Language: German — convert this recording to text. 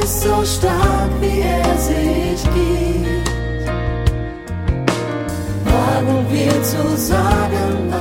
ist so stark, wie er sich gibt. Wagen wir zu sagen,